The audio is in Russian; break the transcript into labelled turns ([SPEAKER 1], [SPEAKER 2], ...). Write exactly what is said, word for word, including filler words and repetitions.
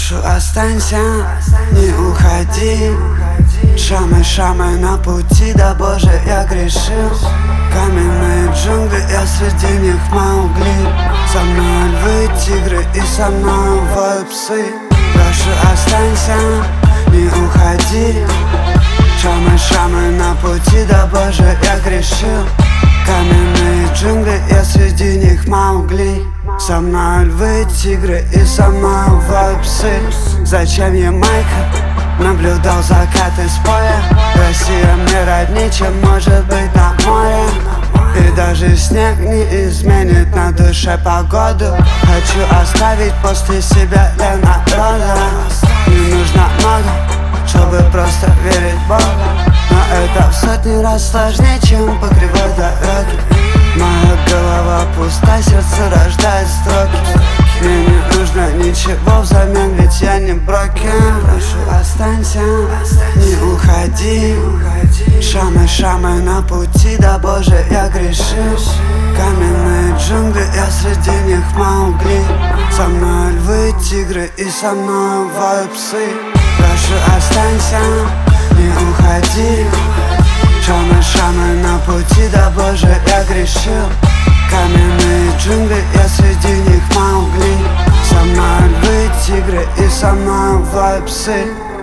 [SPEAKER 1] Прошу, останься, не уходи. Шамы, шамы на пути, да боже, я грешил. Каменные джунгли, я среди них Маугли. Со мной львы, тигры и со мной воют псы. Прошу, останься, не уходи. Шамы, шамы на пути, да боже, я грешил. Каменные джунгли, я среди них Маугли. Со мной львы, тигры и со мной воют псы. Зачем Ямайка? Наблюдал закаты с поля. Россия мне роднее, чем может быть на море. И даже снег не изменит на душе погоду. Хочу оставить после себя для народа. Не нужно много, чтобы просто верить в Бога. Но это в сотни раз сложнее, чем по кривой дороге. Моя голова пуста, сердце рождает строки. Мне не нужно ничего взамен, ведь я не брокен. Прошу, останься, не уходи. Шамы, шамы на пути, да боже, я грешил. Каменные джунгли, я среди них Маугли. Со мной львы, тигры и со мной воют псы. Прошу, останься, не уходи. Шамы, шамы на пути, да боже, я грешил. Каменные джунгли, я среди них Маугли. Со мной львы, тигры и со мной воют псы.